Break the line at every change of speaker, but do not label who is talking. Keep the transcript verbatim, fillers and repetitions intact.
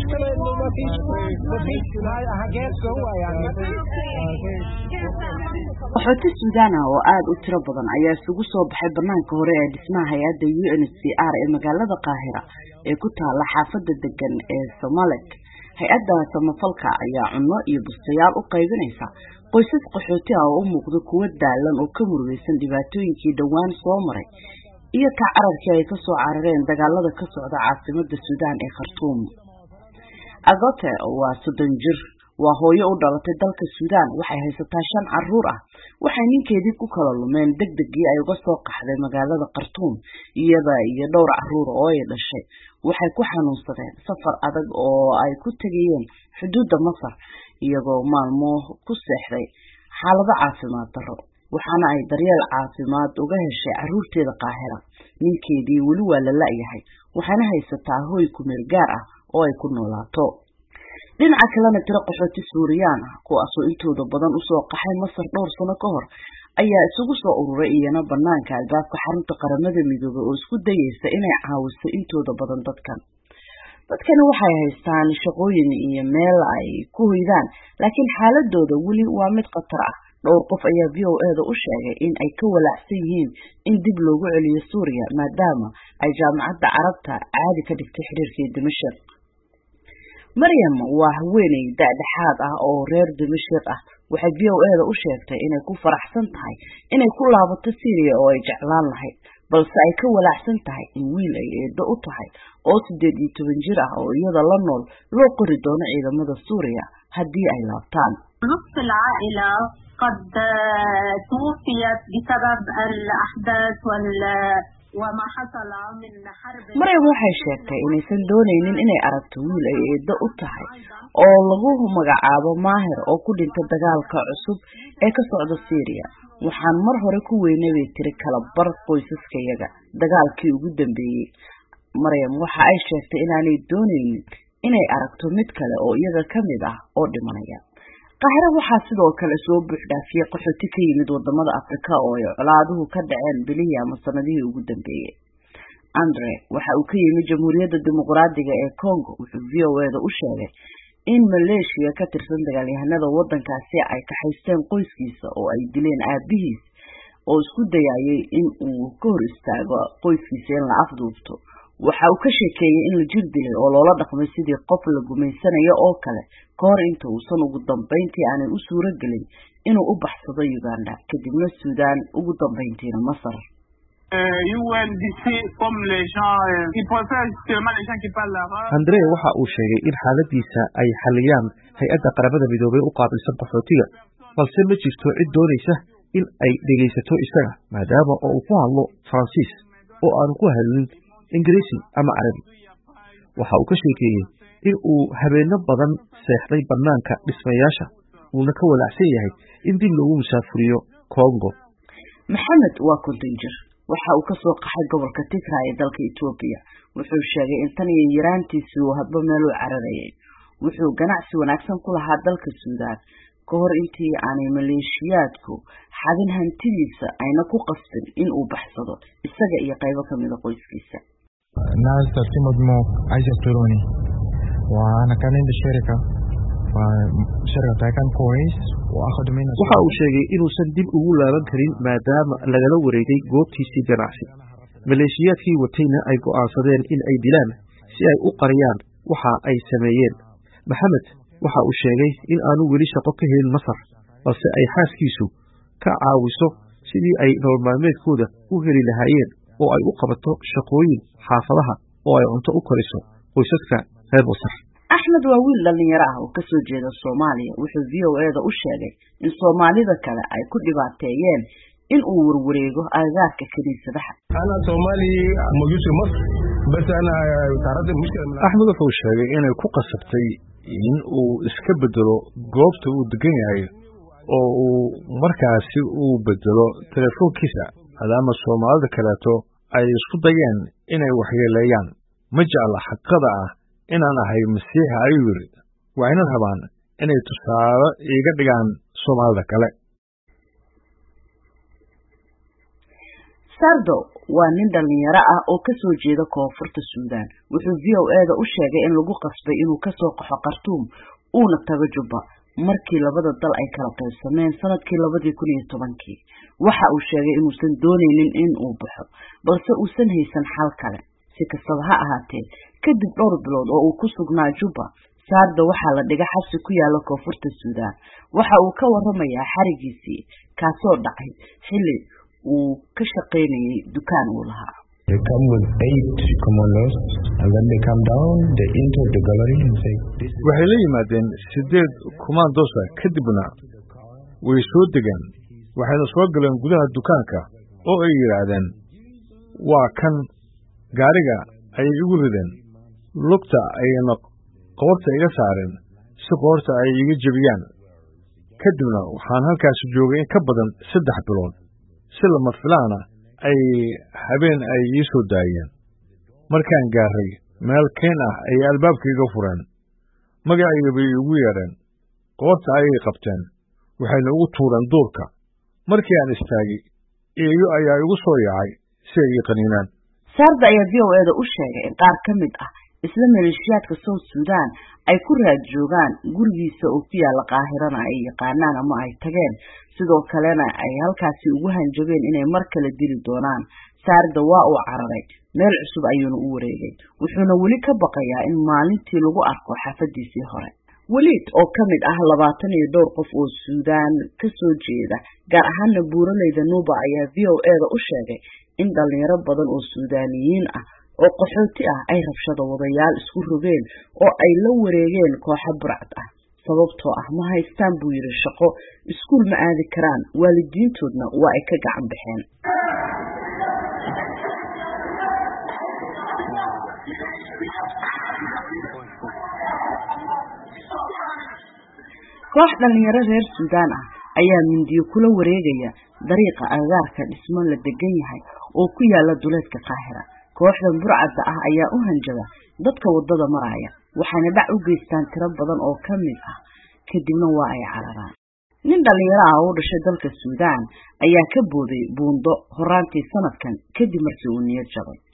مشكلة إنه ما فيش ما فيش حاجات جوا يعني.
qaxooti Suudaan oo aad u tiro badan ayaa isugu soo baxay banaanka hore ee dhismaha hay'adda U N H C R ee magaalada Qaahira ee ku taala xaafadda degan ee Soomaaliya. Hay'adda samafalka ayaa cunno iyo bustayaal u qaybinaysa qoysas qaxooti ah oo u muuqda kuwo daalan oo ka murugaysan dhibaatooyinkii dhawaan soo maray iyo ka cararkii ay ka soo carareen dagaalada ka socda caasimadda Suudaan ee Khartoum. Agote waa soddon jir waa hooyo u dhalatay dalka Suudaan waxay haysataa shan carruur ah waxay ninkeedii ku kala lumeen degdegii ay uga soo qaxday magaalada Khartoum iyada iyo dhowr carruur oo ay dhashay waxay ku xanuunsadeen safar adag oo ay ku tageen xuduudda Masar iyagoo maalmo ku seexday xaalado caafimaad darro waxaana ay daryeel caafimaad uga heshay carruurteeda Qaahira ninkeedii wali waa la la'yahay waxaana haysataa hooy ku meel gaar ah oo ay ku noolaato. dhinaca kalena tiro qaxooti Suuriyaan ah kuwaas oo intooda badan u soo qaxay Masar dhowr sano ka hor ayaa isugu soo ururay iyana banaanka albaabka xarunta qaramada midoobay oo isku dayaysa inay caawiso intooda badan dadkan. dadkani waxay haystaan shaqooyin iyo meel ay ku hoydaan laakiin xaaladooda wali waa mid khatar ah. dhowr qof ayaa V O A da u sheegay in ay ka walaacsan yihiin in dib loogu celiyo Suuriya maadaama ay jaamacadda Carabta caadi ka dhigtay xiriirkii Dimashq. Maryam waa haweeney dhexdhexaad ah oo reer Dimashq ah waxay V O A da u sheegtay inay ku faraxsan tahay inay ku laabato Syria oo ay jeclaan lahayd balse ay ka walaacsan tahay in wiil ay eedo u tahay oo siddeed iyo toban jir ah oo iyada la nool loo qori doono ciidamada Suuriya haddii ay laabtaan.
نصف العائلة قد توفيت بسبب الأحداث وال وما حصل من حرب.
Maryam waxay sheegtay inaysan doonaynin inay aragto wiil ay eedo u tahay oo lagu magacaabo Maahir oo ku dhintay dagaalka cusub ee ka socda Syria. waxaan mar hore ku weynay tiri kala bar qoysaskayaga dagaalkii ugu dambeeyay. Maryam waxa ay sheegtay inaanay doonaynin inay aragto mid kale oo iyaga kamid ah oo dhimanaya. Qaahira waxaa sidoo kale soo buuxdhaafiyay qaxooti ka yimid wadamada Afrika oo ay colaaduhu ka dhaceen bilihii ama sanadihii ugu dambeeyay. Andre waxa uu ka yimid Jamhuuriyadda Dimuqraadiga ee Congo wuxuu V O A da u sheegay in Malaysia ka tirsan dagaalyahanada wadankaasi ay ka haysteen qoyskiisa oo ay dileen aabihiis oo isku dayayay in uu ka hor istaago qoyskiisa in la afduubto. waxa uu ka sheekeeyay in la jir dilay oo loola dhaqmay sidii qof la gumaysanayo oo kale ka hor inta uusan ugu dambeyntii aanay u suuro gelin inuu u baxsado Uganda kadibna Suudaan ugu dambeyntiina Masar.
Andre waxa uu sheegay in xaaladiisa ay xaliyaan hay'adda qaramada midoobay u qaabilsan qaxootiga balse ma jirto cid doonaysa in ay dhegaysato isaga maadaama oo uu ku hadlo Faransiis oo aan ku hadlin Ingiriisi ama Carabi. waxa uu ka sheekeeyay in uu habeeno badan seexday banaanka dhismayaasha uuna ka walaacsan yahay in dib loogu musaafuriyo Congo.
Maxamed waa konton jir waxa uu ka soo qaxay gobolka Tigray ee dalka Itoobiya. wuxuu sheegay in tan iyo yaraantiisu uu hadba meel u cararayay. wuxuu ganacsi wanaagsan ku lahaa dalka Suudaan ka hor intii aanay maleeshiyaadku xadin hantidiisa ayna ku qasbin in uu baxsado isaga iyo qaybo kamid ah qoyskiisa.
ناس ترتمد مو عايز يقتلوني وانا كان عندي شركة وشركة كان كويس واخذوا منها.
waxa uu sheegay inuusan dib ugu laaban karin maadaama lagala wareegay goobtiisii ganacsi. maleeshiyaadkii watayna ay go'aansadeen in ay dilaan si ay u qariyaan waxa ay sameeyeen. Maxamed waxa uu sheegay in aanu weli shaqo ka helin Masar balse ay xaaskiisu ka caawiso sidii ay nolol maalmeedkooda u heli lahaayeen oo ay u qabato shaqooyin xaafadaha oo ay cunto u kariso qoysaska reer Masar.
Axmed waa wiil dhalinyaro ah oo ka soo jeeda Soomaaliya wuxuu V O A da u sheegay in Soomaalida kale ay ku dhibaateeyeen in uu warwareego agagaarka kaniisadaha.
Ana Soomaali mawjud fi Masr bas ana taarada mushkil.
Axmed wuxuu sheegay inay ku qasabtay in uu iska bedelo goobta uu degan yahay oo uu markaasi uu bedelo telefoonkiisa maadaama Soomaalida kaleeto ay isku dayeen inay waxyeeleeyaan. ma jecla xaqada ah inaan ahay Masiixa ayuu yiri waa inay rabaan inay tusaale iga dhigaan Soomaalida kale.
Sardo waa nin dhalinyaro ah oo ka soo jeeda koonfurta Suudaan. Wuxuu V O A da u sheegay in lagu qasbay inuu ka soo qaxo Khartoum uuna tago Juba markii labada dal ay kala qaybsameen sanadkii labadii kun iyo tobankii. Waxa uu sheegay inuusan dooneynin in uu baxo, balse uusan haysan xal kale. Si kastaba ha ahaatee, kadib dhowr bilood oo uu ku sugnaa Juba, Sardo waxaa la dhigay xabsi ku yaala koonfurta Suudaan. Waxa uu ka warramayaa xarigiisii kaasoo dhacay xilli uu ka shaqeynayay dukaan uu lahaa.
They come with eight commandos and then they come down, they enter the gallery and say,
waxay la yimaadeen sideed commandos kadibna way soo degaan waxayna soo galeen gudaha dukaanka oo ay yiraahdeen waa kan gaariga ay igu rideen lugta ayna qoorta iga saareen si qoorta ay iga jabiyaan kadibna waxaan halkaas joogay in ka badan saddex bilood si lama filaana ay habeen ay ii soo daayeen markaan gaaray meel keen ah ay albaabkayga fureen magacayga bay igu yeereen qoorta ayay qabteen waxayna ugu tuureen duurka markii aan istaagay eeyo ayaa igu soo yaacay si ay ii qaniinaan.
Sardo ayaa V O A da u sheegay in qaar ka mid ah isla maleeshiyaadka South Sudan ay ku raad joogaan gurigiisa oo ku yaala Qaahirana ay yaqaanaan ama ay tageen sidoo kalena ay halkaasi ugu hanjabeen inay mar kale dili doonaan. Sardo waa uu cararay meel cusub ayuuna u wareegay wuxuuna weli ka baqayaa in maalintii lagu arko xaafadiisii hore. Waliid oo ka mid ah labaatan iyo dhowr qof oo Suudaan ka soo jeeda gaar ahaan buuraleyda Nuba ayaa V O A da u sheegay in dhalinyaro badan oo Suudaaniyiin ah oo qaxooti ah ay rabshado wadayaal isku rogeen oo ay la wareegeen kooxo burcad ah sababtoo ah ma haystaan buu yiri shaqo iskuul ma aadi karaan waalidiintoodna waa ay ka gacan baxeen. koox dhalinyaro reer Suudaan ah ayaa mindiyo kula wareegaya dariiqa agaarka dhismo la degan yahay oo ku yaala duleedka Qaahira. Kooxdan burcadda ah ayaa u hanjaba dadka wadada maraya waxaana dhac u geystaan tiro badan oo ka mid ah kadibna waa ay cararaan. nin dhalinyaro ah oo dhashay dalka Suudaan ayaa ka booday buundo horaantii sanadkan kadib markii uu niyad jabay.